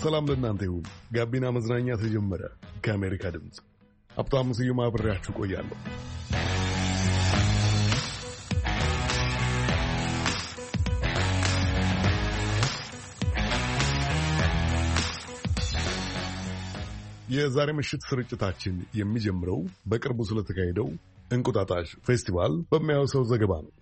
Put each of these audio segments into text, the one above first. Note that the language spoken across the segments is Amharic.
ሰላም ለእናንተ ይሁን። ጋቢና መዝናኛ ተጀመረ። ከአሜሪካ ድምፅ ሀብታሙ ስዩም አብሬያችሁ ቆያለሁ። የዛሬ ምሽት ስርጭታችን የሚጀምረው በቅርቡ ስለተካሄደው እንቁጣጣሽ ፌስቲቫል በሚያወሳው ዘገባ ነው።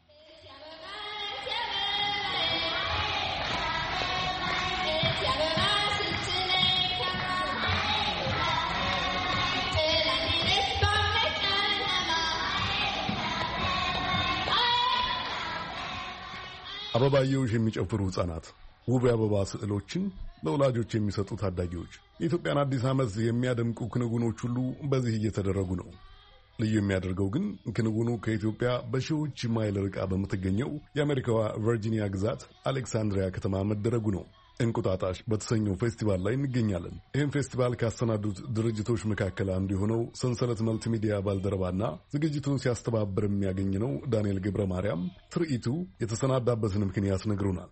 አበባየሁሽ የሚጨፍሩ ሕፃናት፣ ውብ የአበባ ስዕሎችን ለወላጆች የሚሰጡ ታዳጊዎች፣ የኢትዮጵያን አዲስ ዓመት የሚያደምቁ ክንውኖች ሁሉ በዚህ እየተደረጉ ነው። ልዩ የሚያደርገው ግን ክንውኑ ከኢትዮጵያ በሺዎች ማይል ርቃ በምትገኘው የአሜሪካዋ ቨርጂኒያ ግዛት አሌክሳንድሪያ ከተማ መደረጉ ነው። እንቁጣጣሽ በተሰኘው ፌስቲቫል ላይ እንገኛለን። ይህም ፌስቲቫል ካሰናዱት ድርጅቶች መካከል አንዱ የሆነው ሰንሰለት መልቲሚዲያ ባልደረባና ዝግጅቱን ሲያስተባብር የሚያገኝ ነው ዳንኤል ገብረ ማርያም ትርኢቱ የተሰናዳበትን ምክንያት ነግሮናል።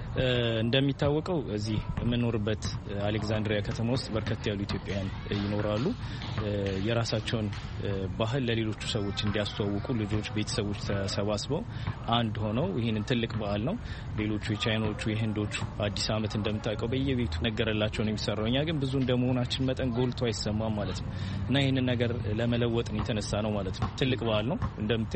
እንደሚታወቀው እዚህ የምንኖርበት አሌክሳንድሪያ ከተማ ውስጥ በርከት ያሉ ኢትዮጵያውያን ይኖራሉ። የራሳቸውን ባህል ለሌሎቹ ሰዎች እንዲያስተዋውቁ ልጆች፣ ቤተሰቦች ተሰባስበው አንድ ሆነው ይህንን ትልቅ በዓል ነው። ሌሎቹ የቻይናዎቹ፣ የህንዶቹ አዲስ ዓመት እንደምታውቀው በየቤቱ ነገረላቸው ነው የሚሰራው። እኛ ግን ብዙ እንደመሆናችን መጠን ጎልቶ አይሰማም ማለት ነው እና ይህንን ነገር ለመለወጥ የተነሳ ነው ማለት ነው። ትልቅ በዓል ነው።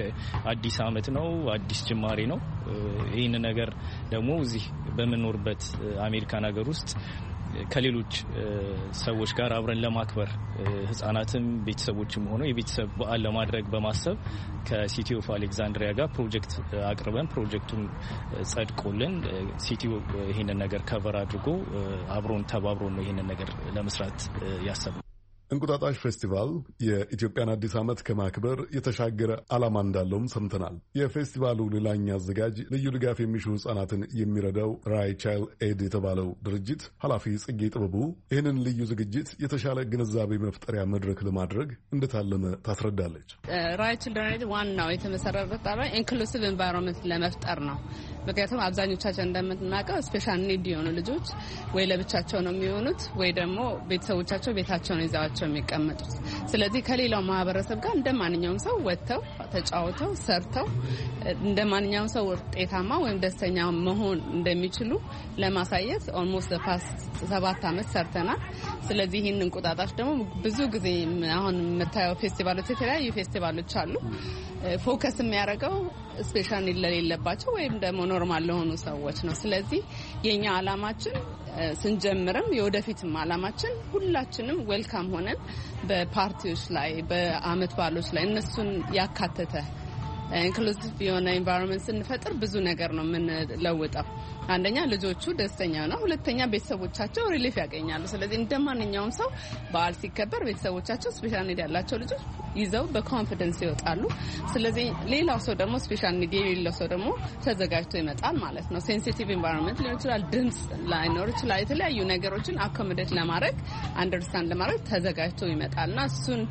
አዲስ ዓመት ነው። አዲስ ጅማሬ ነው። ይህንን ነገር ደግሞ እዚህ በምንኖርበት አሜሪካን ሀገር ውስጥ ከሌሎች ሰዎች ጋር አብረን ለማክበር ህጻናትም ቤተሰቦችም ሆኖ የቤተሰብ በዓል ለማድረግ በማሰብ ከሲቲ ኦፍ አሌክሳንድሪያ ጋር ፕሮጀክት አቅርበን ፕሮጀክቱን ጸድቆልን ሲቲው ይሄንን ነገር ከቨር አድርጎ አብሮን ተባብሮ ነው ይሄንን ነገር ለመስራት ያሰበው። እንቁጣጣሽ ፌስቲቫል የኢትዮጵያን አዲስ ዓመት ከማክበር የተሻገረ ዓላማ እንዳለውም ሰምተናል። የፌስቲቫሉ ሌላኛ አዘጋጅ ልዩ ድጋፍ የሚሹ ህጻናትን የሚረዳው ራይ ቻይልድ ኤድ የተባለው ድርጅት ኃላፊ ጽጌ ጥበቡ ይህንን ልዩ ዝግጅት የተሻለ ግንዛቤ መፍጠሪያ መድረክ ለማድረግ እንደታለመ ታስረዳለች። ራይ ችልድረን ኤድ ዋናው የተመሰረተበት ኢንክሉሲቭ ኤንቫይሮንመንት ለመፍጠር ነው። ምክንያቱም አብዛኞቻችን እንደምናውቀው ስፔሻል ኒድ የሆኑ ልጆች ወይ ለብቻቸው ነው የሚሆኑት ወይ ደግሞ ቤተሰቦቻቸው ቤታቸው ነው ይዘዋቸው የሚቀመጡት። ስለዚህ ከሌላው ማህበረሰብ ጋር እንደማንኛውም ሰው ወጥተው ተጫውተው ሰርተው እንደማንኛውም ሰው ውጤታማ ወይም ደስተኛ መሆን እንደሚችሉ ለማሳየት ኦልሞስት ፓስት 7 ዓመት ሰርተናል። ስለዚህ ይህን እንቁጣጣሽ ደግሞ ብዙ ጊዜ አሁን የምታየው ፌስቲቫሎች የተለያዩ ፌስቲቫሎች አሉ። ፎከስ የሚያደርገው ስፔሻል ኒድ ለሌለባቸው ወይም ደግሞ ኖርማል ለሆኑ ሰዎች ነው። ስለዚህ የኛ አላማችን ስንጀምርም የወደፊትም አላማችን ሁላችንም ዌልካም ሆነን በፓርቲዎች ላይ በአመት በዓሎች ላይ እነሱን ያካተተ ኢንክሉሲቭ የሆነ ኤንቫይሮንመንት ስንፈጥር ብዙ ነገር ነው የምንለውጠው። አንደኛ ልጆቹ ደስተኛ ነው፣ ሁለተኛ ቤተሰቦቻቸው ሪሊፍ ያገኛሉ። ስለዚህ እንደማንኛውም ሰው በዓል ሲከበር ቤተሰቦቻቸው ስፔሻል ኒድ ያላቸው ልጆች ይዘው በኮንፊደንስ ይወጣሉ። ስለዚህ ሌላው ሰው ደግሞ ስፔሻል ኒድ የሌለው ሰው ደግሞ ተዘጋጅቶ ይመጣል ማለት ነው። ሴንሲቲቭ ኤንቫይሮንመንት ሊሆን ይችላል፣ ድምጽ ላይኖር ይችላል። የተለያዩ ነገሮችን አኮሞዴት ለማድረግ አንደርስታንድ ለማድረግ ተዘጋጅቶ ይመጣልና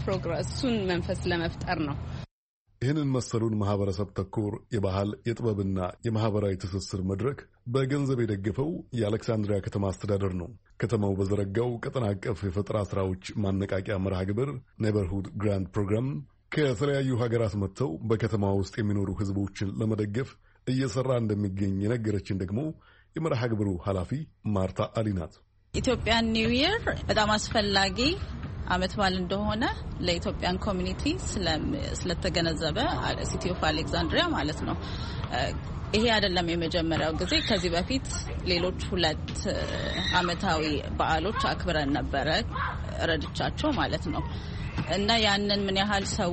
እሱን መንፈስ ለመፍጠር ነው። ይህንን መሰሉን ማህበረሰብ ተኮር የባህል የጥበብና የማህበራዊ ትስስር መድረክ በገንዘብ የደገፈው የአሌክሳንድሪያ ከተማ አስተዳደር ነው። ከተማው በዘረጋው ቀጠና አቀፍ የፈጠራ ስራዎች ማነቃቂያ መርሃ ግብር ኔበርሁድ ግራንት ፕሮግራም ከተለያዩ ሀገራት መጥተው በከተማ ውስጥ የሚኖሩ ህዝቦችን ለመደገፍ እየሰራ እንደሚገኝ የነገረችን ደግሞ የመርሃ ግብሩ ኃላፊ ማርታ አሊ ናት። ኢትዮጵያን ኒው ይር በጣም አስፈላጊ አመት በዓል እንደሆነ ለኢትዮጵያን ኮሚኒቲ ስለተገነዘበ ሲቲ ኦፍ አሌክሳንድሪያ ማለት ነው። ይሄ አይደለም የመጀመሪያው ጊዜ። ከዚህ በፊት ሌሎች 2 አመታዊ በዓሎች አክብረን ነበረ ረድቻቸው ማለት ነው እና ያንን ምን ያህል ሰው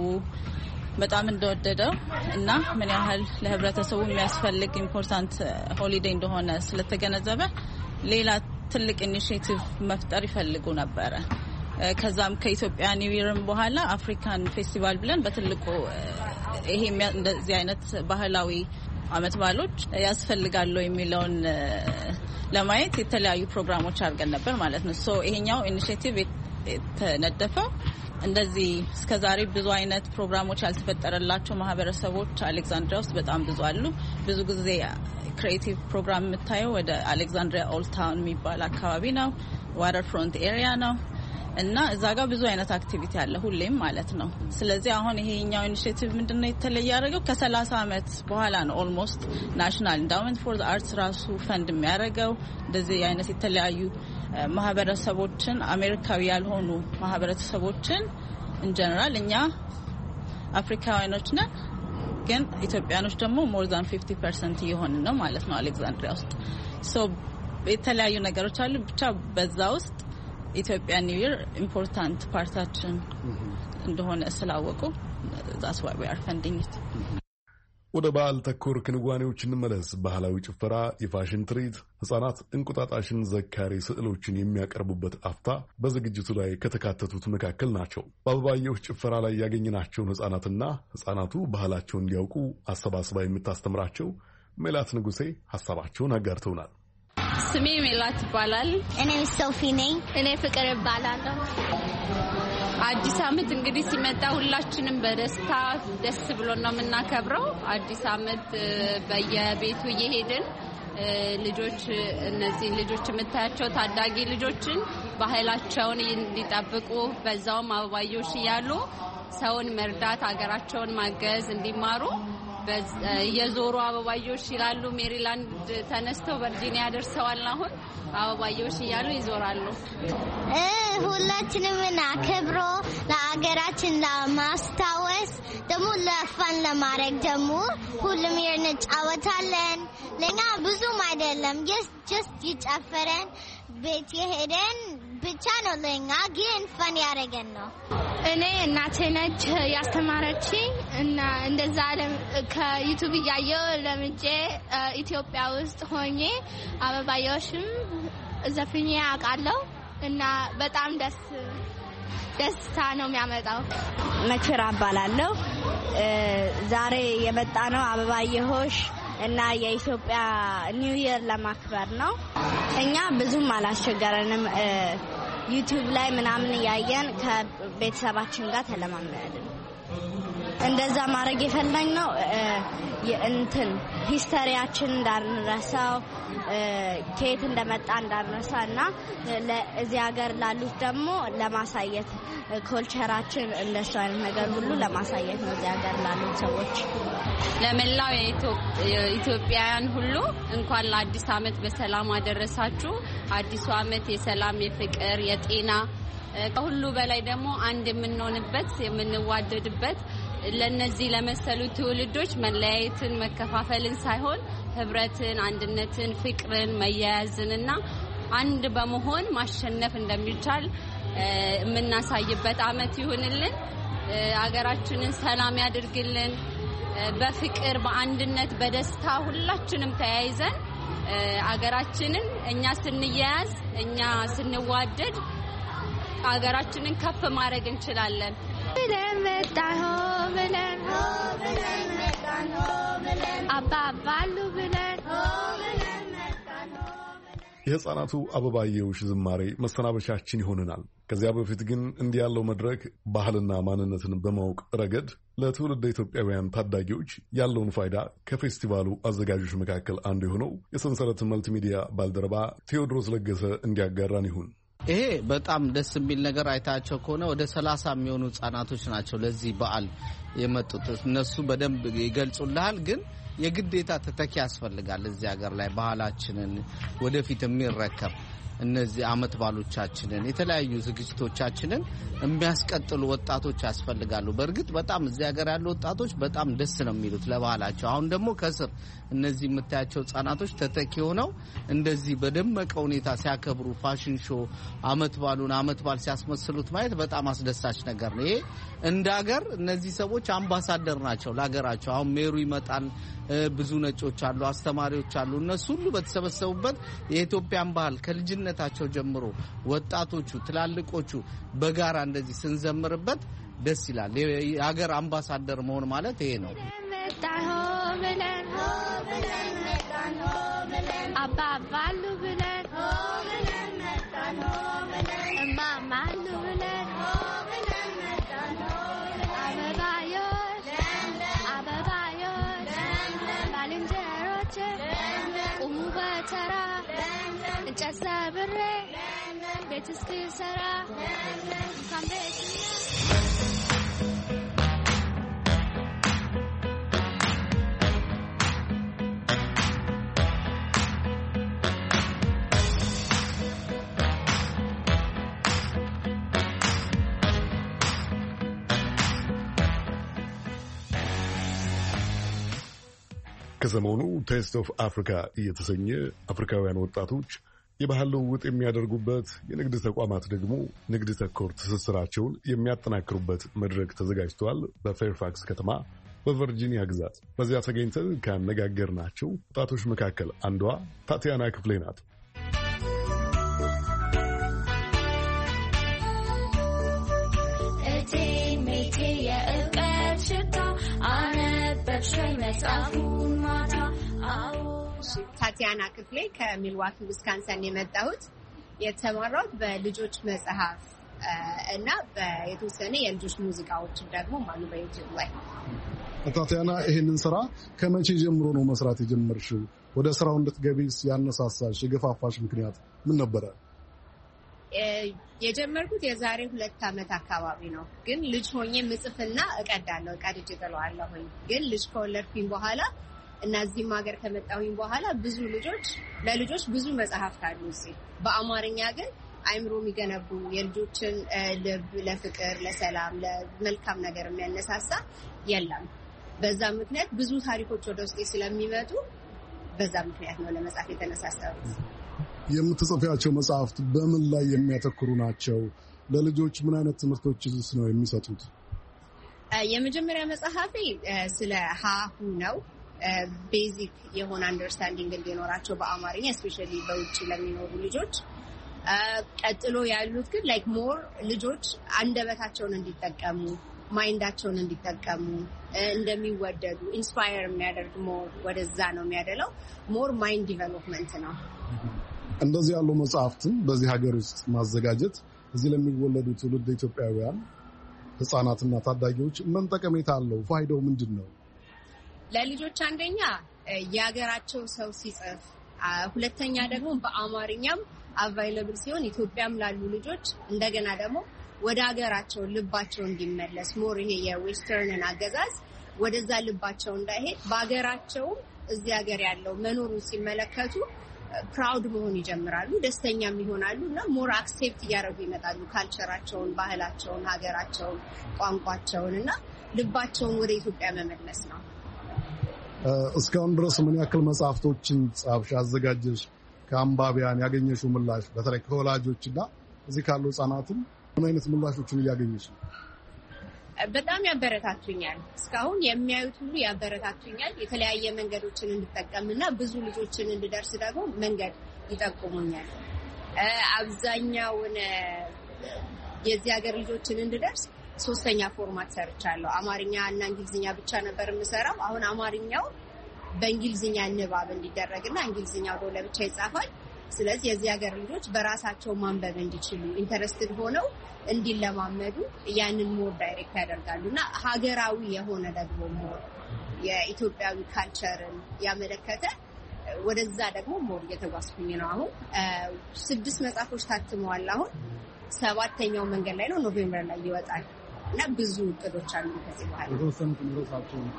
በጣም እንደወደደው እና ምን ያህል ለህብረተሰቡ የሚያስፈልግ ኢምፖርታንት ሆሊዴይ እንደሆነ ስለተገነዘበ ሌላ ትልቅ ኢኒሺዬቲቭ መፍጠር ይፈልጉ ነበረ። ከዛም ከኢትዮጵያ ኒው ይርም በኋላ አፍሪካን ፌስቲቫል ብለን በትልቁ ይሄ እንደዚህ አይነት ባህላዊ አመት በዓሎች ያስፈልጋሉ የሚለውን ለማየት የተለያዩ ፕሮግራሞች አድርገን ነበር ማለት ነው። ይሄኛው ኢኒሺዬቲቭ የተነደፈው እንደዚህ እስከዛሬ ብዙ አይነት ፕሮግራሞች ያልተፈጠረላቸው ማህበረሰቦች አሌክሳንድሪያ ውስጥ በጣም ብዙ አሉ። ብዙ ጊዜ ክሬቲቭ ፕሮግራም የምታየው ወደ አሌክሳንድሪያ ኦልድ ታውን የሚባል አካባቢ ነው። ዋተር ፍሮንት ኤሪያ ነው እና እዛ ጋር ብዙ አይነት አክቲቪቲ አለ ሁሌም ማለት ነው። ስለዚህ አሁን ይሄኛው ኢኒሺዬቲቭ ምንድነው የተለየ ያደረገው ከ30 አመት በኋላ ነው ኦልሞስት ናሽናል ኢንዳውመንት ፎር ዘ አርትስ ራሱ ፈንድ የሚያደርገው እንደዚህ አይነት የተለያዩ ማህበረሰቦችን አሜሪካዊ ያልሆኑ ማህበረሰቦችን ኢንጀነራል እኛ አፍሪካውያኖች ነን ግን ኢትዮጵያኖች ደግሞ ሞር ዛን 50% የሆነ ነው ማለት ነው አሌክዛንድሪያ ውስጥ ሶ የተለያዩ ነገሮች አሉ ብቻ በዛ ውስጥ ኢትዮጵያ ኒው ይር ኢምፖርታንት ፓርታችን እንደሆነ ስላወቁ that's why we are funding it። ወደ በዓል ተኮር ክንዋኔዎች እንመለስ። ባህላዊ ጭፈራ፣ የፋሽን ትርኢት፣ ህጻናት እንቁጣጣሽን ዘካሪ ስዕሎችን የሚያቀርቡበት አፍታ በዝግጅቱ ላይ ከተካተቱት መካከል ናቸው። በአበባየሁ ጭፈራ ላይ ያገኘናቸውን ህጻናቱ ባህላቸውን እንዲያውቁ አሰባስባ የምታስተምራቸው ሜላት ንጉሴ ሐሳባቸውን አጋርተውናል። ስሜ ሜላት ይባላል። እኔ ሶፊ ነኝ። እኔ ፍቅር እባላለሁ። አዲስ አመት እንግዲህ ሲመጣ ሁላችንም በደስታ ደስ ብሎን ነው የምናከብረው። አዲስ አመት በየቤቱ እየሄድን ልጆች እነዚህ ልጆች የምታያቸው ታዳጊ ልጆችን ባህላቸውን እንዲጠብቁ በዛውም አበባዮሽ እያሉ ሰውን መርዳት ሀገራቸውን ማገዝ እንዲማሩ የዞሩ አበባዮሽ ይላሉ። ሜሪላንድ ተነስተው ቨርጂኒያ ደርሰዋል። አሁን አበባዮሽ ይያሉ ይዞራሉ። ሁላችንም እናከብሮ ለሀገራችን ለማስታወስ ደግሞ ለፋን ለማድረግ ደግሞ ሁሉም እንጫወታለን። ለኛ ብዙም አይደለም just ይጨፈረን ቤት የሄደን ብቻ ነው ለኛ ግን ፈን ያደረገን ነው። እኔ እናቴ ነች ያስተማረችኝ እና እንደዛ ከዩቲዩብ እያየሁ ለምጄ ኢትዮጵያ ውስጥ ሆኜ አበባዮሽም ዘፍኜ አውቃለሁ እና በጣም ደስታ ነው የሚያመጣው። መችራ እባላለሁ። ዛሬ የመጣ ነው አበባየሆሽ እና የኢትዮጵያ ኒው ይር ለማክበር ነው። እኛ ብዙም አላስቸገረንም። ዩቲዩብ ላይ ምናምን ያየን ከቤተሰባችን ጋር ተለማመድን። እንደዛ ማድረግ የፈለግነው ሂስቶሪያችን እንዳንረሳው ከየት እንደመጣ እንዳንረሳና ለዚህ ሀገር ላሉት ደግሞ ለማሳየት ኮልቸራችን እንደሱ አይነት ነገር ሁሉ ለማሳየት ነው እዚህ ሀገር ላሉት ሰዎች። ለመላው የኢትዮጵያውያን ሁሉ እንኳን ለአዲስ አመት በሰላም አደረሳችሁ። አዲሱ አመት የሰላም፣ የፍቅር፣ የጤና ከሁሉ በላይ ደግሞ አንድ የምንሆንበት የምንዋደድበት ለነዚህ ለመሰሉ ትውልዶች መለያየትን መከፋፈልን ሳይሆን ህብረትን፣ አንድነትን፣ ፍቅርን፣ መያያዝንና አንድ በመሆን ማሸነፍ እንደሚቻል የምናሳይበት አመት ይሁንልን። አገራችንን ሰላም ያድርግልን። በፍቅር በአንድነት በደስታ ሁላችንም ተያይዘን አገራችንን እኛ ስንያያዝ እኛ ስንዋደድ አገራችንን ከፍ ማድረግ እንችላለን። ብለን መጣን ሆ ብለን መጣን ሆ ብለን አባባሉ ብለን መጣን ሆ። የህፃናቱ አበባየሁሽ ዝማሬ መሰናበቻችን ይሆንናል። ከዚያ በፊት ግን እንዲህ ያለው መድረክ ባህልና ማንነትን በማወቅ ረገድ ለትውልድ ኢትዮጵያውያን ታዳጊዎች ያለውን ፋይዳ ከፌስቲቫሉ አዘጋጆች መካከል አንዱ የሆነው የሰንሰለት መልቲሚዲያ ባልደረባ ቴዎድሮስ ለገሰ እንዲያጋራን ይሁን። ይሄ በጣም ደስ የሚል ነገር አይታቸው ከሆነ ወደ 30 የሚሆኑ ህጻናቶች ናቸው ለዚህ በዓል የመጡት። እነሱ በደንብ ይገልጹልሃል። ግን የግዴታ ተተኪ ያስፈልጋል እዚህ ሀገር ላይ ባህላችንን ወደፊት የሚረከብ እነዚህ አመት ባሎቻችንን የተለያዩ ዝግጅቶቻችንን የሚያስቀጥሉ ወጣቶች ያስፈልጋሉ። በእርግጥ በጣም እዚህ ሀገር ያሉ ወጣቶች በጣም ደስ ነው የሚሉት ለባህላቸው። አሁን ደግሞ ከስር እነዚህ የምታያቸው ህጻናቶች ተተኪ ሆነው እንደዚህ በደመቀ ሁኔታ ሲያከብሩ ፋሽን ሾው አመት ባል ሲያስመስሉት ማየት በጣም አስደሳች ነገር ነው። ይሄ እንደ ሀገር እነዚህ ሰዎች አምባሳደር ናቸው ለሀገራቸው። አሁን ሜሩ ይመጣል፣ ብዙ ነጮች አሉ፣ አስተማሪዎች አሉ። እነሱ ሁሉ በተሰበሰቡበት የኢትዮጵያን ባህል ከልጅነታቸው ጀምሮ ወጣቶቹ ትላልቆቹ በጋራ እንደዚህ ስንዘምርበት ደስ ይላል። የሀገር አምባሳደር መሆን ማለት ይሄ ነው። አባባሉ ብለን እማማሉ ብለን አበባዮች ባልንጀሮች ቁሙ በተራ እንጨት ሰብሬ ቤት እስክሰራ እንኳን ቤት ከሰሞኑ ቴስት ኦፍ አፍሪካ እየተሰኘ አፍሪካውያን ወጣቶች የባህል ልውውጥ የሚያደርጉበት የንግድ ተቋማት ደግሞ ንግድ ተኮር ትስስራቸውን የሚያጠናክሩበት መድረክ ተዘጋጅተዋል። በፌርፋክስ ከተማ በቨርጂኒያ ግዛት። በዚያ ተገኝተን ካነጋገርናቸው ወጣቶች መካከል አንዷ ታቲያና ክፍሌ ናት። ታቲያና ክፍሌ ከሚልዋኪ ዊስካንሰን የመጣሁት የተማራሁት በልጆች መጽሐፍ እና የተወሰነ የልጆች ሙዚቃዎች ደግሞ ማሉ በዩቲዩብ ላይ። ታቲያና ይሄንን ስራ ከመቼ ጀምሮ ነው መስራት የጀመርሽው? ወደ ስራው እንድትገቢስ ያነሳሳሽ የገፋፋሽ ምክንያት ምን ነበረ? የጀመርኩት የዛሬ 2 ዓመት አካባቢ ነው። ግን ልጅ ሆኜ ምጽፍና እቀዳለሁ ቀድጄ ጥለዋለሁኝ። ግን ልጅ ከወለድኩኝ በኋላ እና እዚህም ሀገር ከመጣሁኝ በኋላ ብዙ ለልጆች ብዙ መጽሐፍት አሉ እዚህ በአማርኛ ግን አይምሮ የሚገነቡ የልጆችን ልብ ለፍቅር፣ ለሰላም፣ ለመልካም ነገር የሚያነሳሳ የለም። በዛ ምክንያት ብዙ ታሪኮች ወደ ውስጤ ስለሚመጡ በዛ ምክንያት ነው ለመጻፍ የተነሳሳሁት። የምትጽፊያቸው መጽሐፍት በምን ላይ የሚያተኩሩ ናቸው? ለልጆች ምን አይነት ትምህርቶችስ ነው የሚሰጡት? የመጀመሪያ መጽሐፌ ስለ ሀሁ ነው። ቤዚክ የሆነ አንደርስታንዲንግ እንዲኖራቸው በአማርኛ ስፔሻሊ በውጭ ለሚኖሩ ልጆች። ቀጥሎ ያሉት ግን ላይክ ሞር ልጆች አንደበታቸውን እንዲጠቀሙ፣ ማይንዳቸውን እንዲጠቀሙ፣ እንደሚወደዱ ኢንስፓየር የሚያደርግ ሞር ወደዛ ነው የሚያደለው። ሞር ማይንድ ዲቨሎፕመንት ነው። እንደዚህ ያሉ መጽሐፍትን በዚህ ሀገር ውስጥ ማዘጋጀት እዚህ ለሚወለዱ ትውልድ ኢትዮጵያውያን ህጻናትና ታዳጊዎች ምን ጠቀሜታ አለው? ፋይዳው ምንድን ነው? ለልጆች አንደኛ የሀገራቸው ሰው ሲጽፍ፣ ሁለተኛ ደግሞ በአማርኛም አቫይለብል ሲሆን ኢትዮጵያም ላሉ ልጆች እንደገና ደግሞ ወደ ሀገራቸው ልባቸው እንዲመለስ ሞር ይሄ የዌስተርንን አገዛዝ ወደዛ ልባቸው እንዳይሄድ በሀገራቸውም እዚህ ሀገር ያለው መኖሩን ሲመለከቱ ፕራውድ መሆን ይጀምራሉ፣ ደስተኛም ይሆናሉ እና ሞር አክሴፕት እያደረጉ ይመጣሉ ካልቸራቸውን፣ ባህላቸውን፣ ሀገራቸውን፣ ቋንቋቸውን እና ልባቸውን ወደ ኢትዮጵያ መመለስ ነው። እስካሁን ድረስ ምን ያክል መጽሐፍቶችን ጻፍሽ፣ አዘጋጀሽ? ከአንባቢያን ያገኘሽው ምላሽ በተለይ ከወላጆችና እዚህ ካሉ ህጻናትም ምን አይነት ምላሾችን እያገኘሽ ነው? በጣም ያበረታቱኛል። እስካሁን የሚያዩት ሁሉ ያበረታቱኛል። የተለያየ መንገዶችን እንድጠቀምና ብዙ ልጆችን እንድደርስ ደግሞ መንገድ ይጠቁሙኛል። አብዛኛውን የዚህ ሀገር ልጆችን እንድደርስ 3ኛ ፎርማት ሰርቻለሁ። አማርኛ እና እንግሊዝኛ ብቻ ነበር የምሰራው። አሁን አማርኛው በእንግሊዝኛ ንባብ እንዲደረግና እንግሊዝኛው ደግሞ ለብቻ ይጻፋል። ስለዚህ የዚህ ሀገር ልጆች በራሳቸው ማንበብ እንዲችሉ ኢንተረስትድ ሆነው እንዲለማመዱ ያንን ሞር ዳይሬክት ያደርጋሉና ሀገራዊ የሆነ ደግሞ ሞር የኢትዮጵያዊ ካልቸርን ያመለከተ ወደዛ ደግሞ ሞር እየተጓዝኩኝ ነው። አሁን 6 መጽሐፎች ታትመዋል። አሁን 7ኛው መንገድ ላይ ነው፣ ኖቬምበር ላይ ይወጣል እና ብዙ እቅዶች አሉ ከዚህ በኋላ።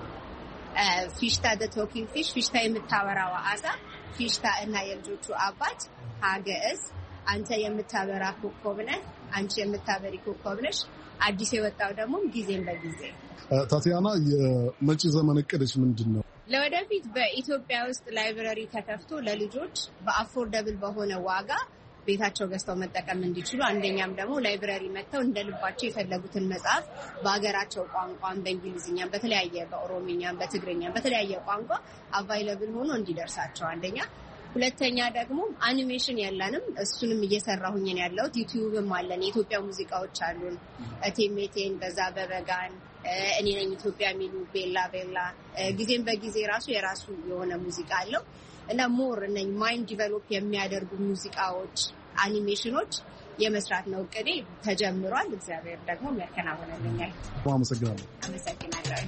ፊሽታ ዘ ቶኪንግ ፊሽ፣ ፊሽታ የምታወራው አሳ፣ ፊሽታ እና የልጆቹ አባት፣ ሀገእዝ፣ አንተ የምታበራ ኮከብ ነህ፣ አንቺ የምታበሪ ኮከብ ነሽ፣ አዲስ የወጣው ደግሞ ጊዜን በጊዜ። ታቲያና የመጪ ዘመን እቅድሽ ምንድን ነው? ለወደፊት በኢትዮጵያ ውስጥ ላይብረሪ ተከፍቶ ለልጆች በአፎርደብል በሆነ ዋጋ ቤታቸው ገዝተው መጠቀም እንዲችሉ፣ አንደኛም ደግሞ ላይብረሪ መጥተው እንደልባቸው የፈለጉትን መጽሐፍ በሀገራቸው ቋንቋም በእንግሊዝኛም በተለያየ በኦሮሚኛም በትግርኛም በተለያየ ቋንቋ አቫይለብል ሆኖ እንዲደርሳቸው አንደኛ። ሁለተኛ ደግሞ አኒሜሽን ያለንም እሱንም እየሰራሁኝ ነው ያለሁት። ዩቲዩብም አለን፣ የኢትዮጵያ ሙዚቃዎች አሉን። እቴሜቴን፣ በዛ በበጋን፣ እኔ ነኝ ኢትዮጵያ የሚሉ ቤላ ቤላ፣ ጊዜም በጊዜ ራሱ የራሱ የሆነ ሙዚቃ አለው እና ሞር እነኝ ማይንድ ዲቨሎፕ የሚያደርጉ ሙዚቃዎች፣ አኒሜሽኖች የመስራት ነው እቅዴ። ተጀምሯል። እግዚአብሔር ደግሞ ያከናውነልኛል። አመሰግናለሁ። አመሰግናለሁ።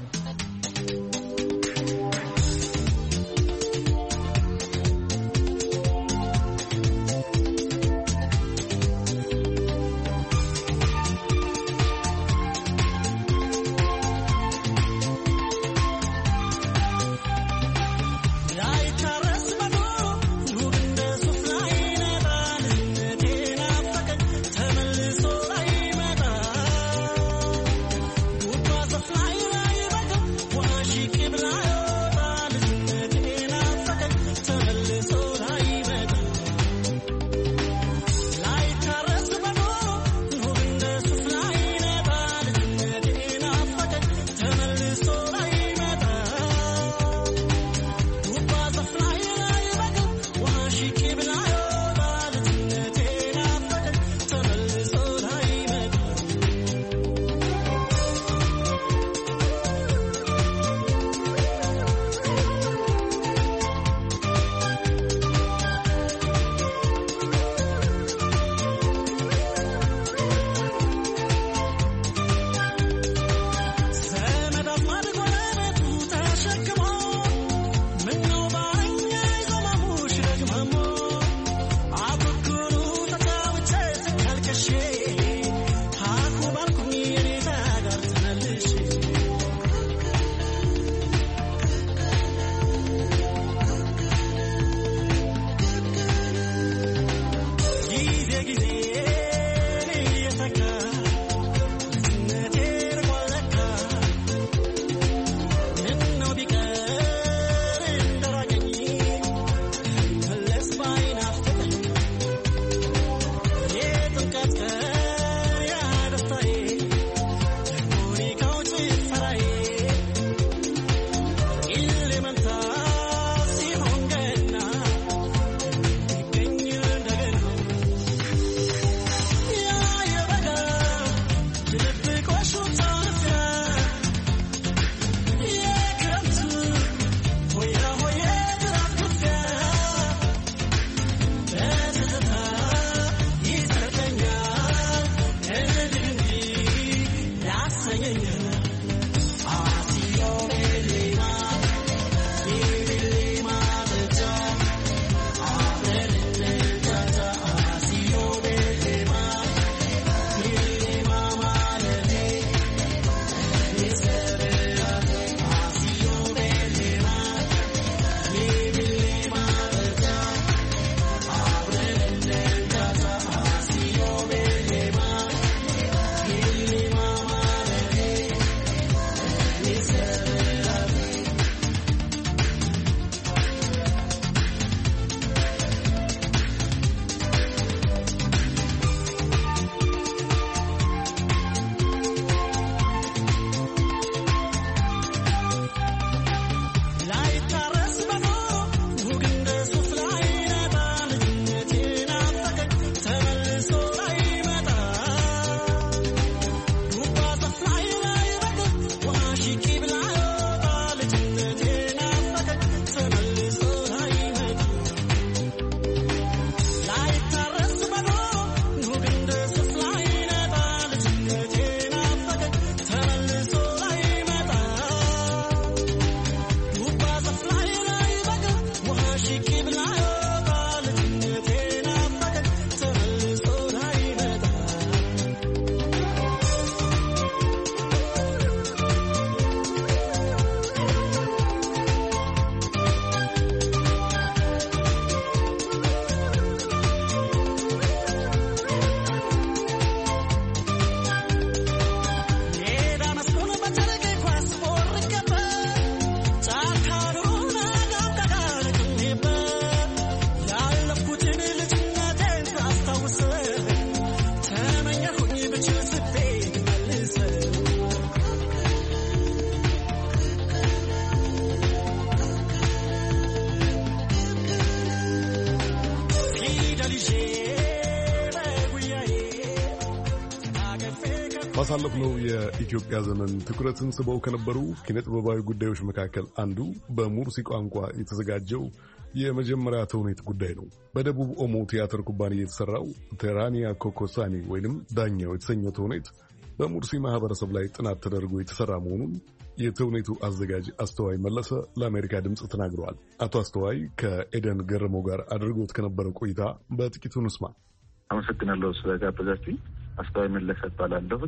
ባሳለፍነው የኢትዮጵያ ዘመን ትኩረትን ስበው ከነበሩ ኪነጥበባዊ ጉዳዮች መካከል አንዱ በሙርሲ ቋንቋ የተዘጋጀው የመጀመሪያ ተውኔት ጉዳይ ነው። በደቡብ ኦሞ ቲያትር ኩባንያ የተሰራው ቴራኒያ ኮኮሳኒ ወይንም ዳኛው የተሰኘው ተውኔት በሙርሲ ማህበረሰብ ላይ ጥናት ተደርጎ የተሰራ መሆኑን የተውኔቱ አዘጋጅ አስተዋይ መለሰ ለአሜሪካ ድምፅ ተናግረዋል። አቶ አስተዋይ ከኤደን ገረመው ጋር አድርጎት ከነበረው ቆይታ በጥቂቱ እንስማ። አመሰግናለሁ ስለጋበዛችሁኝ። አስተዋይ መለሰ እባላለሁ።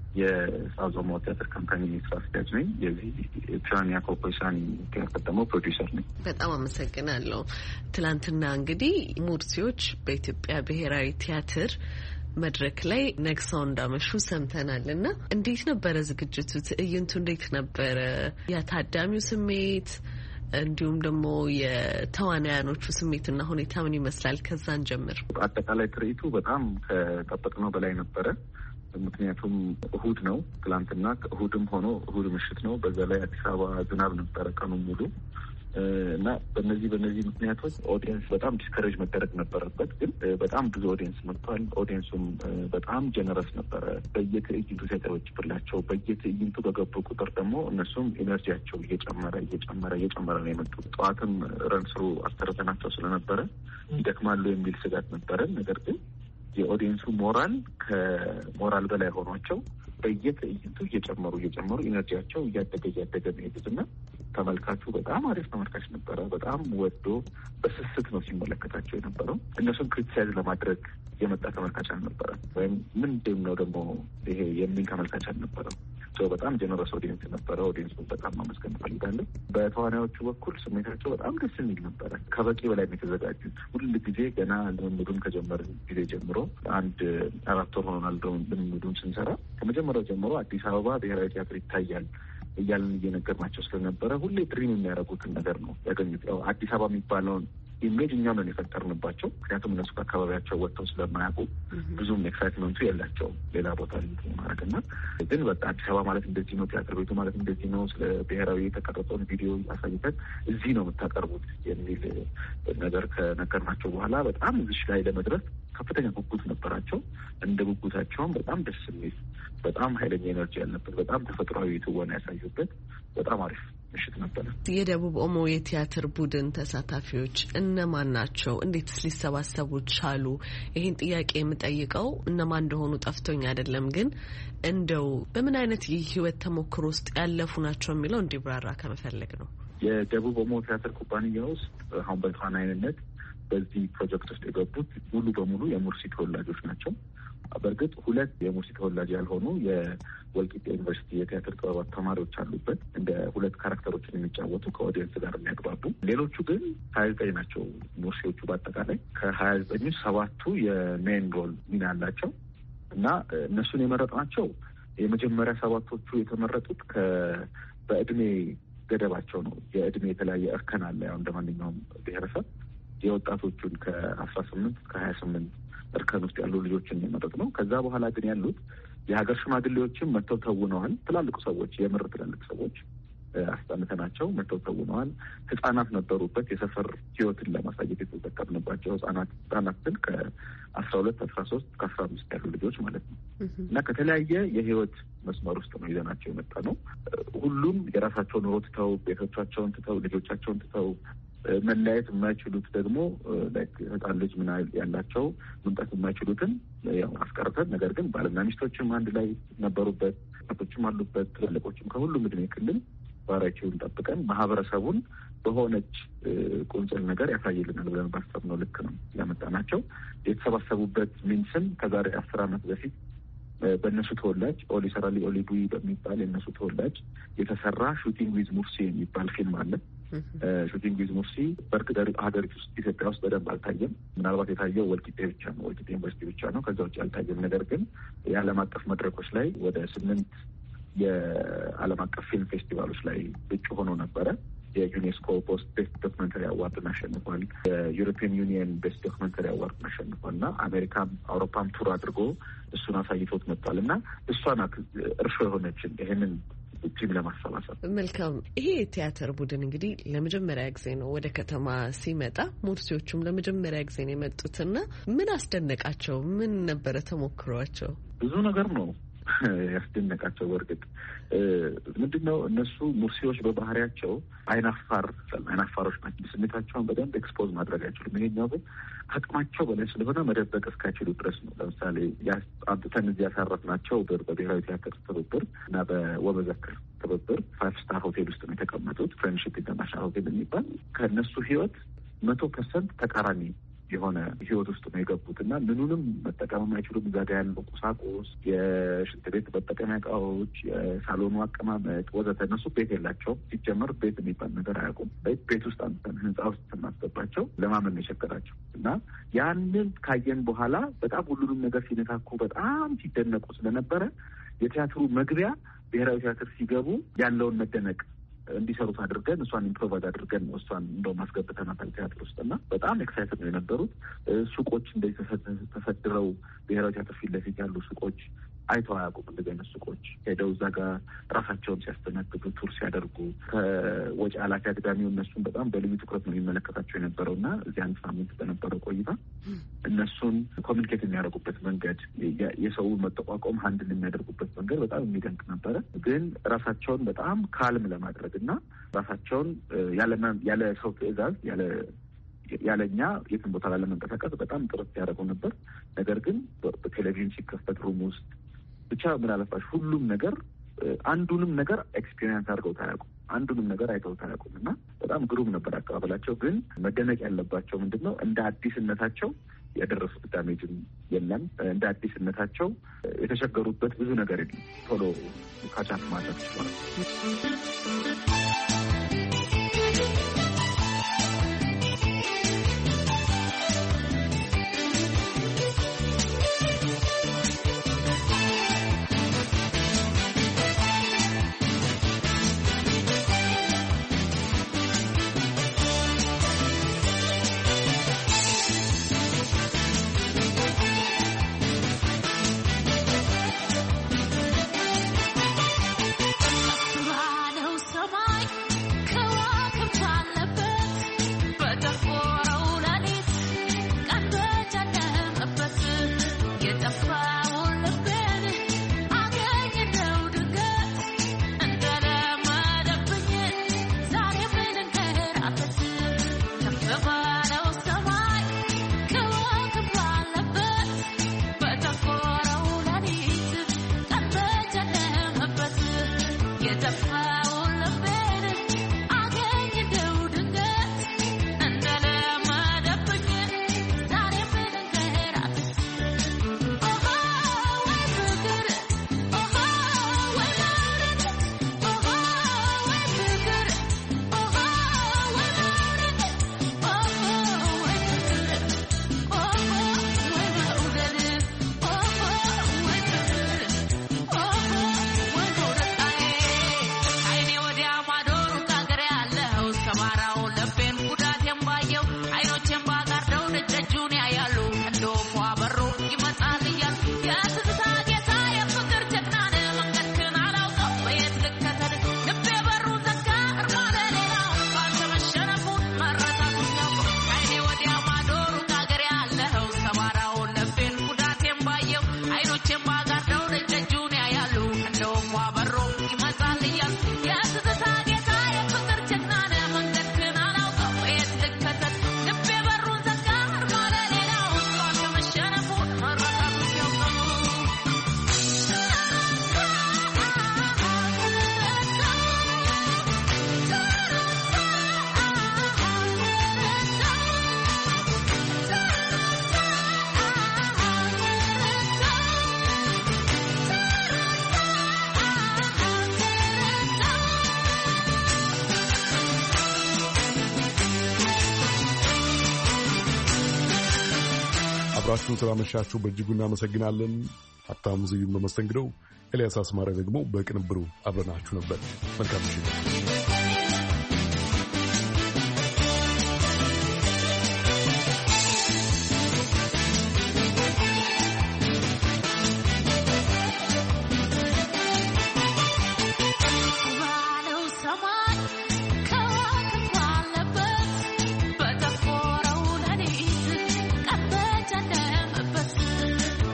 የሳውዝ ኦሞ ቲያትር ካምፓኒ ስራ አስኪያጅ ነኝ። የዚህ ቴራኒያ ኮኮሳኒ ቲያትር ደግሞ ፕሮዲውሰር ነኝ። በጣም አመሰግናለሁ። ትላንትና እንግዲህ ሙርሲዎች በኢትዮጵያ ብሔራዊ ቲያትር መድረክ ላይ ነግሰው እንዳመሹ ሰምተናል እና እንዴት ነበረ ዝግጅቱ? ትዕይንቱ እንዴት ነበረ? የታዳሚው ስሜት እንዲሁም ደግሞ የተዋናያኖቹ ስሜትና ሁኔታ ምን ይመስላል? ከዛን ጀምር። አጠቃላይ ትርኢቱ በጣም ከጠበቅነው በላይ ነበረ። ምክንያቱም እሁድ ነው ትላንትና፣ እሁድም ሆኖ እሁድ ምሽት ነው። በዛ ላይ አዲስ አበባ ዝናብ ነበረ ቀኑን ሙሉ እና በእነዚህ ምክንያቶች ኦዲየንስ በጣም ዲስከሬጅ መደረግ ነበረበት። ግን በጣም ብዙ ኦዲየንስ መጥቷል። ኦዲየንሱም በጣም ጀነረስ ነበረ። በየትዕይንቱ ሲያጨበጭብላቸው፣ በየትዕይንቱ በገቡ ቁጥር ደግሞ እነሱም ኢነርጂያቸው እየጨመረ ነው የመጡት። ጠዋትም ረንስሩ አስተረተናቸው ስለነበረ ይደክማሉ የሚል ስጋት ነበረን። ነገር ግን የኦዲየንሱ ሞራል ከሞራል በላይ ሆኗቸው በየትዕይንቱ እየጨመሩ ኢነርጂያቸው እያደገ መሄዱትና ተመልካቹ በጣም አሪፍ ተመልካች ነበረ። በጣም ወዶ በስስት ነው ሲመለከታቸው የነበረው። እነሱን ክሪቲሳይዝ ለማድረግ የመጣ ተመልካች አልነበረ፣ ወይም ምንድን ነው ደግሞ ይሄ የሚል ተመልካች አልነበረም። በጣም ጀነረስ ኦዲየንስ ነበረ። ኦዲየንሱን በጣም ማመስገን እፈልጋለሁ። በተዋናዮቹ በኩል ስሜታቸው በጣም ደስ የሚል ነበረ። ከበቂ በላይ የተዘጋጁት ሁል ጊዜ ገና ልምምዱን ከጀመርን ጊዜ ጀምሮ 4 ወር ሆኖናል ልምምዱን ስንሰራ። ከመጀመሪያው ጀምሮ አዲስ አበባ ብሔራዊ ቲያትር ይታያል እያልን እየነገርናቸው ስለነበረ ሁሌ ድሪም የሚያደርጉትን ነገር ነው ያገኙት። ያው አዲስ አበባ የሚባለውን ኢሜጅ እኛው ነን የፈጠርንባቸው። ምክንያቱም እነሱ ከአካባቢያቸው ወጥተው ስለማያውቁ ብዙም ኤክሳይትመንቱ የላቸውም ሌላ ቦታ ማድረግ እና ግን በቃ አዲስ አበባ ማለት እንደዚህ ነው፣ ቲያትር ቤቱ ማለት እንደዚህ ነው፣ ስለ ብሔራዊ የተቀረጸውን ቪዲዮ አሳይተን እዚህ ነው የምታቀርቡት የሚል ነገር ከነገርናቸው በኋላ በጣም እዚህ ላይ ለመድረስ ከፍተኛ ጉጉት ነበራቸው። እንደ ጉጉታቸውም በጣም ደስ የሚል በጣም ኃይለኛ ኤነርጂ ያለበት በጣም ተፈጥሯዊ ትወና ያሳዩበት በጣም አሪፍ ምሽት ነበረ። የደቡብ ኦሞ የቲያትር ቡድን ተሳታፊዎች እነማን ናቸው? እንዴትስ ሊሰባሰቡ ቻሉ? ይህን ጥያቄ የምጠይቀው እነማን እንደሆኑ ጠፍቶኝ አይደለም፣ ግን እንደው በምን አይነት የህይወት ተሞክሮ ውስጥ ያለፉ ናቸው የሚለው እንዲብራራ ከመፈለግ ነው። የደቡብ ኦሞ ቲያትር ኩባንያ ውስጥ አሁን በተዋናይነት በዚህ ፕሮጀክት ውስጥ የገቡት ሙሉ በሙሉ የሙርሲ ተወላጆች ናቸው። በእርግጥ 2 የሙርሲ ተወላጅ ያልሆኑ የወልቂጤ ዩኒቨርሲቲ የቲያትር ጥበባት ተማሪዎች አሉበት፣ እንደ 2 ካራክተሮችን የሚጫወቱ ከኦዲየንስ ጋር የሚያግባቡ። ሌሎቹ ግን 29 ናቸው ሙርሲዎቹ። በአጠቃላይ ከ29 7ቱ የሜን ሮል ሚና አላቸው እና እነሱን የመረጥናቸው የመጀመሪያ 7ቶቹ የተመረጡት በእድሜ ገደባቸው ነው። የእድሜ የተለያየ እርከን አለ። ያው እንደ ማንኛውም ብሔረሰብ የወጣቶቹን ከ18 እስከ 28 እርከን ውስጥ ያሉ ልጆችን የመረጥ ነው። ከዛ በኋላ ግን ያሉት የሀገር ሽማግሌዎችም መጥተው ተውነዋል። ትላልቅ ሰዎች የምር ትላልቅ ሰዎች አስጠንተናቸው መጥተው ተውነዋል። ህጻናት ነበሩበት። የሰፈር ህይወትን ለማሳየት የተጠቀምንባቸው ህጻናትን ከ12 13 ከ15 ያሉ ልጆች ማለት ነው እና ከተለያየ የህይወት መስመር ውስጥ ነው ይዘናቸው የመጣ ነው። ሁሉም የራሳቸውን ኑሮ ትተው ቤቶቻቸውን ትተው ልጆቻቸውን ትተው መለያየት የማይችሉት ደግሞ ህጻን ልጅ ምን ያላቸው መምጣት የማይችሉትን ያው አስቀርተን፣ ነገር ግን ባልና ሚስቶችም አንድ ላይ ነበሩበት፣ ቶችም አሉበት፣ ትላልቆችም ከሁሉም እድሜ ክልል ባራቸውን ጠብቀን ማህበረሰቡን በሆነች ቁንጽል ነገር ያሳይልናል ብለን ባሰብነው ልክ ነው ያመጣናቸው። የተሰባሰቡበት ሚንስም ከዛሬ 10 ዓመት በፊት በእነሱ ተወላጅ ኦሊሰራሊ ኦሊቡይ በሚባል የእነሱ ተወላጅ የተሰራ ሹቲንግ ዊዝ ሙርሲ የሚባል ፊልም አለ። ሹቲንግ ዊዝ ሙርሲ በእርግጥ ሀገሪቱ ውስጥ ኢትዮጵያ ውስጥ በደንብ አልታየም። ምናልባት የታየው ወልቂጤ ብቻ ነው፣ ወልቂጤ ዩኒቨርሲቲ ብቻ ነው። ከዛ ውጭ አልታየም። ነገር ግን የዓለም አቀፍ መድረኮች ላይ ወደ 8 የዓለም አቀፍ ፊልም ፌስቲቫሎች ላይ እጩ ሆኖ ነበረ። የዩኔስኮ ቤስት ዶክመንተሪ አዋርድን አሸንፏል። የዩሮፒያን ዩኒየን ቤስት ዶክመንተሪ አዋርድን አሸንፏል እና አሜሪካም አውሮፓም ቱር አድርጎ እሱን አሳይቶት መጥቷል እና እሷ ናት እርሾ የሆነችን ይህንን ቲም ለማሰባሰብ። መልካም። ይሄ ቲያትር ቡድን እንግዲህ ለመጀመሪያ ጊዜ ነው ወደ ከተማ ሲመጣ፣ ሙርሲዎቹም ለመጀመሪያ ጊዜ ነው የመጡትና ምን አስደነቃቸው? ምን ነበረ ተሞክሯቸው? ብዙ ነገር ነው ያስደነቃቸው። በእርግጥ ምንድነው እነሱ ሙርሲዎች በባህሪያቸው አይናፋሮች ናቸው። ስሜታቸውን በደንብ ኤክስፖዝ ማድረግ አይችሉም። ይሄኛው ግን አቅማቸው በላይ ስለሆነ መደበቅ እስካይችሉ ድረስ ነው። ለምሳሌ አምጥተን እዚህ ያሳረፍናቸው በብሔራዊ ቲያትር ትብብር እና በወበዘክር ትብብር 5 ስታር ሆቴል ውስጥ ነው የተቀመጡት። ፍሬንድሺፕ ኢንተርናሽናል ሆቴል የሚባል ከእነሱ ህይወት 100% ተቃራኒ የሆነ ህይወት ውስጥ ነው የገቡት እና ምኑንም መጠቀም የማይችሉም። እዛ ጋ ያለው ቁሳቁስ፣ የሽንት ቤት መጠቀሚያ እቃዎች፣ የሳሎኑ አቀማመጥ ወዘተ። እነሱ ቤት የላቸውም። ሲጀመር ቤት የሚባል ነገር አያውቁም። ቤት ውስጥ አንተን ህንፃ ውስጥ ስናስገባቸው ለማመን ነው የቸገራቸው እና ያንን ካየን በኋላ በጣም ሁሉንም ነገር ሲነካኩ በጣም ሲደነቁ ስለነበረ የቲያትሩ መግቢያ ብሔራዊ ቲያትር ሲገቡ ያለውን መደነቅ እንዲሰሩት አድርገን እሷን ኢምፕሮቫይዝ አድርገን እሷን እንደው ማስገብተናታል ቲያትር ውስጥ እና በጣም ኤክሳይትድ ነው የነበሩት። ሱቆች እንደዚህ ተሰድረው ብሔራዊ ቲያትር ፊት ለፊት ያሉ ሱቆች አይተው አያውቁም። እንደዚህ አይነት ሱቆች ሄደው እዛ ጋር ራሳቸውን ሲያስተናግዱ ቱር ሲያደርጉ ከወጪ ኃላፊ አግዳሚው እነሱን በጣም በልዩ ትኩረት ነው የሚመለከታቸው የነበረው እና እዚህ 1 ሳምንት በነበረው ቆይታ እነሱን ኮሚኒኬት የሚያደርጉበት መንገድ፣ የሰውን መጠቋቋም ሀንድል የሚያደርጉበት መንገድ በጣም የሚደንቅ ነበረ። ግን ራሳቸውን በጣም ካልም ለማድረግ እና ራሳቸውን ያለ ሰው ትዕዛዝ ያለኛ የትን ቦታ ላለመንቀሳቀስ በጣም ጥረት ያደረገው ነበር። ነገር ግን በቴሌቪዥን ሲከፈት ሩም ውስጥ ብቻ ምን አለፋሽ ሁሉም ነገር አንዱንም ነገር ኤክስፒሪየንስ አድርገው ታያውቁም፣ አንዱንም ነገር አይተው ታያውቁም እና በጣም ግሩም ነበር አቀባበላቸው። ግን መደነቅ ያለባቸው ምንድን ነው እንደ አዲስነታቸው ያደረሱት ዳሜጅም የለም። እንደ አዲስነታቸው የተቸገሩበት ብዙ ነገር የለም። ቶሎ ካቻት ማለት ይችላል። አብራችሁን ስላመሻችሁ በእጅጉ እናመሰግናለን። ሀብታሙ ዝዩን በመስተንግደው፣ ኤልያስ አስማረ ደግሞ በቅንብሩ አብረናችሁ ነበር። መልካም ምሽት።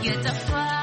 የጠፋ